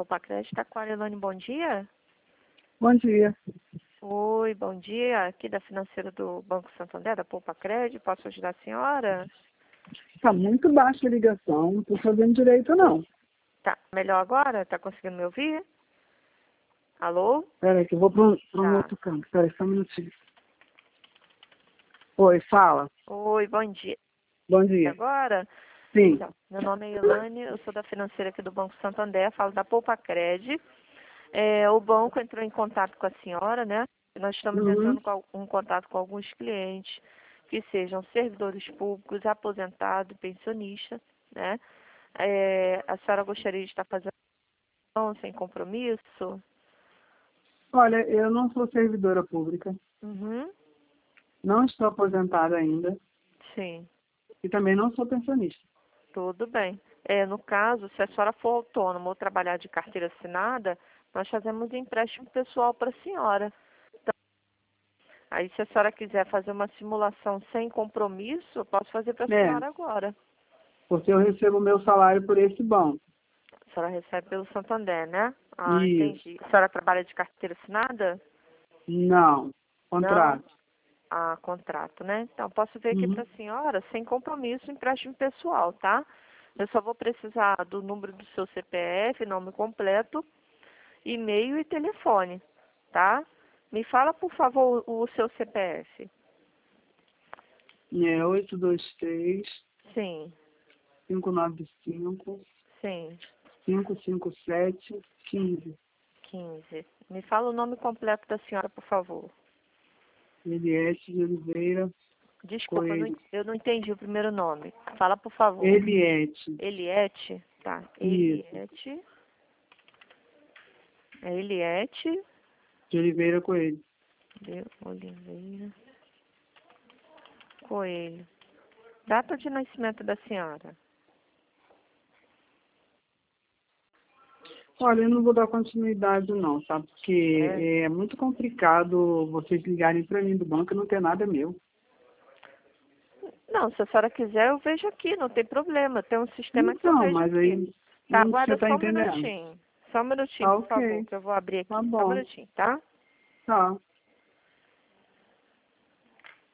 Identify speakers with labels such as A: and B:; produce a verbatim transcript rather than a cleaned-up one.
A: Poupa Crédito, está com a Arelane, bom dia.
B: Bom dia.
A: Oi, bom dia. Aqui da financeira do Banco Santander, da Poupa Crédito, posso ajudar a senhora?
B: Está muito baixa a ligação, não estou fazendo direito não.
A: Tá, melhor agora? Tá conseguindo me ouvir? Alô?
B: Espera aí que eu vou para um, pra um
A: Tá.
B: outro canto. Espera aí, só um minutinho. Oi, fala.
A: Oi, bom dia.
B: Bom
A: E
B: dia.
A: agora?
B: Sim.
A: Então, meu nome é Elane, eu sou da financeira aqui do Banco Santander, falo da Poupa Crédito. É, o banco entrou em contato com a senhora, né? Nós estamos
B: Uhum.
A: entrando com, em contato com alguns clientes que sejam servidores públicos, aposentados, pensionistas, né? É, a senhora gostaria de estar fazendo sem compromisso?
B: Olha, eu não sou servidora pública,
A: Uhum,
B: não estou aposentada ainda
A: sim,
B: e também não sou pensionista.
A: tudo bem. É, no caso, se a senhora for autônoma ou trabalhar de carteira assinada, nós fazemos empréstimo pessoal para a senhora. Então, aí, se a senhora quiser fazer uma simulação sem compromisso, eu posso fazer para a
B: É,
A: senhora agora.
B: porque eu recebo meu salário por esse banco.
A: A senhora recebe pelo Santander, né? Ah,
B: Isso.
A: entendi. A senhora trabalha de carteira assinada?
B: Não.
A: Não?
B: Contrato.
A: Ah, contrato, né? Então, posso ver aqui para
B: Uhum.
A: a senhora, sem compromisso, empréstimo pessoal, tá? Eu só vou precisar do número do seu C P F, nome completo, e-mail e telefone, tá? Me fala, por favor, o, o seu C P F.
B: É oito dois três,
A: Sim,
B: cinco nove cinco,
A: sim,
B: cinco cinco sete, quinze.
A: quinze. Me fala o nome completo da senhora, por favor.
B: Eliette de Oliveira
A: Desculpa, eu não,
B: Coelho.
A: eu não entendi o primeiro nome. Fala, por favor.
B: Eliette.
A: Eliette, tá.
B: Isso.
A: Eliette. É Eliette
B: De Oliveira Coelho.
A: de Oliveira Coelho. Data de nascimento da senhora.
B: Olha, eu não vou dar continuidade não, sabe?
A: É.
B: Porque é muito complicado vocês ligarem para mim do banco e não ter nada meu.
A: Não, se a senhora quiser, eu vejo aqui, não tem problema. Tem um sistema que eu
B: Então,
A: vejo
B: mas
A: aqui.
B: aí
A: Tá,
B: não você
A: aguarda
B: tá
A: só um
B: entendendo.
A: minutinho. Só um minutinho,
B: Tá
A: por favor,
B: ok,
A: que eu vou abrir
B: tá
A: aqui. Só um
B: bom,
A: minutinho, tá?
B: tá.